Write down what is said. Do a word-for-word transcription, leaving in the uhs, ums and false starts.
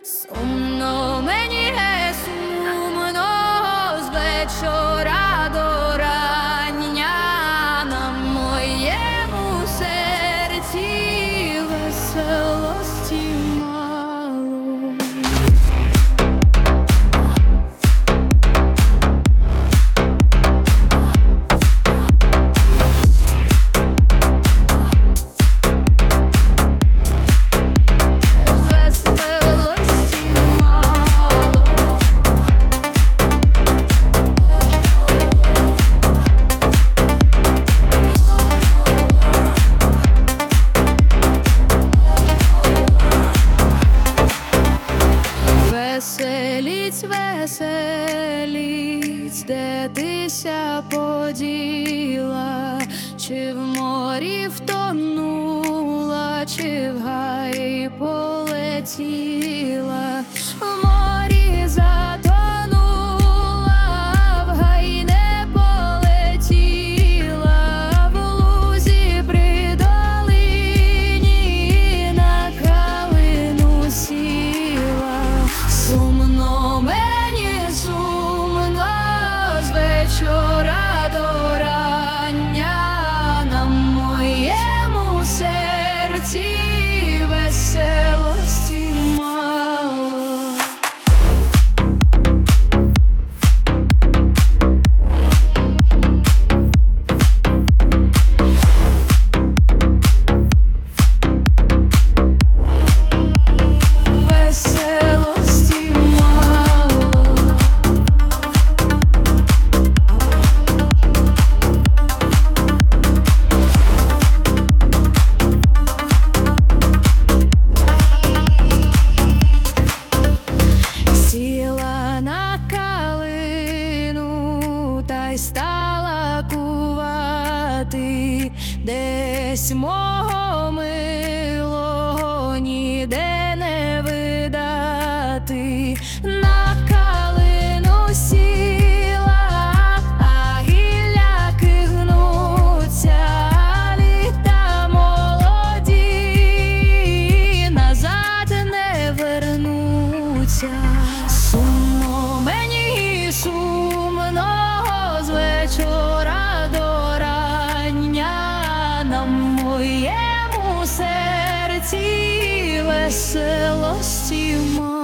Сумно мені, сумно з вечора до рання, на моєму серці веселості мало. Веселіць, веселіць, де тися поділа, чи в морі втонула, чи в гаї полетіла. В морі затонула, в гаї не полетіла, в лузі при долині на калину сіла. Сумно мені, сумно з вечора до рання, на моєму серці веселості мало. Веселості мало. Сіла на калину та й стала кувати, десь мого милого ніде не видати. На калину сіла, а гілляки гнуться, літа молоді назад не вернуться. Сумно мені, сумно з вечора до рання, на моєму серці веселості мало.